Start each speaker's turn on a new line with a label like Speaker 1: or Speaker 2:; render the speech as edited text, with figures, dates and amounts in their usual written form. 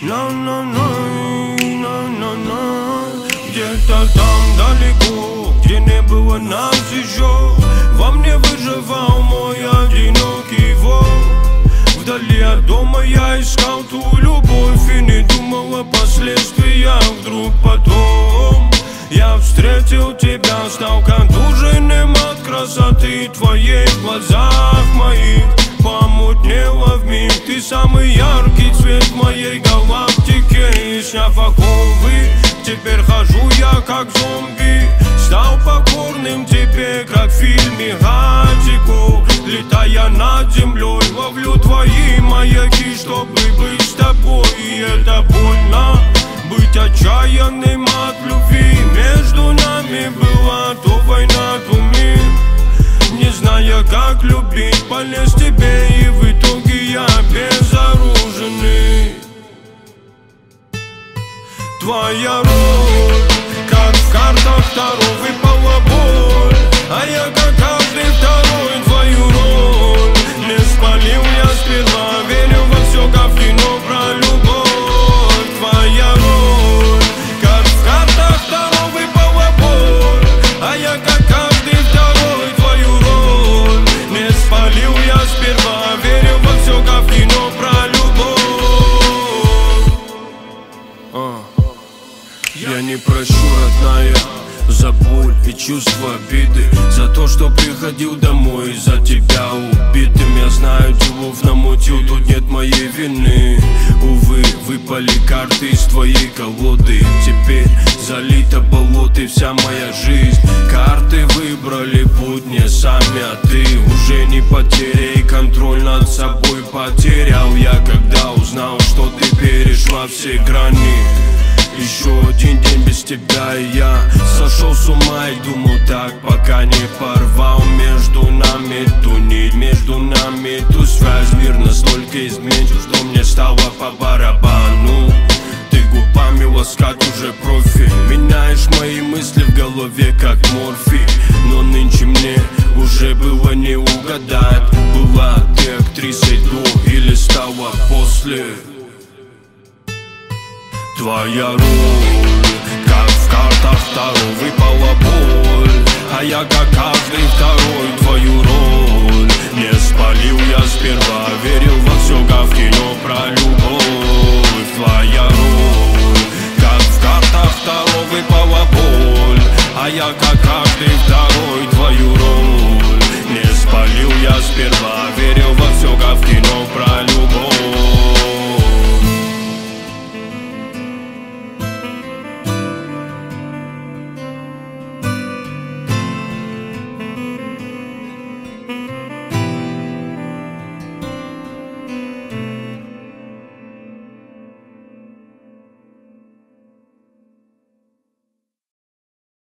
Speaker 1: Где-то там далеко, где не было нас еще, во мне выживал мой одинокий волк. Вдали от дома я искал ту любовь и не думал о последствиях. Вдруг потом я встретил тебя, стал контуженным от красоты твоей. В глазах моих помутнело вмиг. Ты самый яркий цвет в моей галактике. И сняв оковы, теперь хожу я как зомби. Стал покорным тебе, как в фильме Хатико. Летая над землей, ловлю твои маяки, чтобы быть с тобой. И это больно, быть отчаянным от любви. Между нами была то война, то мир. Не зная, как любить, полез тебе, и в итоге я безоруженный. Твоя роль, как в картах Таро, выпала боль, а я, как каждый второй, твою роль не спалил я сперва. Верил во все, как в кино про любовь. Твоя роль, как в картах Таро, выпала боль, а я, как каждый второй, твою роль не спалил я сперва. Верил во все, как в кино про любовь. Я не прощу, родная, за боль и чувство обиды, за то, что приходил домой из-за тебя убитым. Я знаю, делов намутил, тут нет моей вины. Увы, выпали карты из твоей колоды. Теперь залита болотой вся моя жизнь. Карты выбрали путь не сами, а ты уже не потеряй контроль над собой потерял я, когда узнал, что ты перешла все грани. Еще один день без тебя, и я сошел с ума и думал так, пока не порвал между нами ту нить, между нами ту связь. Мир настолько изменчив, что мне стало по барабану. Ты губами ласкать уже профи, меняешь мои мысли в голове как морфий. Но нынче мне уже было не угадать, была ты актрисой до или стала после. Твоя роль, как в картах Таро, выпала боль, а я, как каждый второй, твою роль не спалил я сперва. Верил во все, как в кино про любовь. Твоя роль, как в картах Таро, выпала боль, а я, как каждый второй, твою роль не спалил я сперва. Верил во все, как в кино про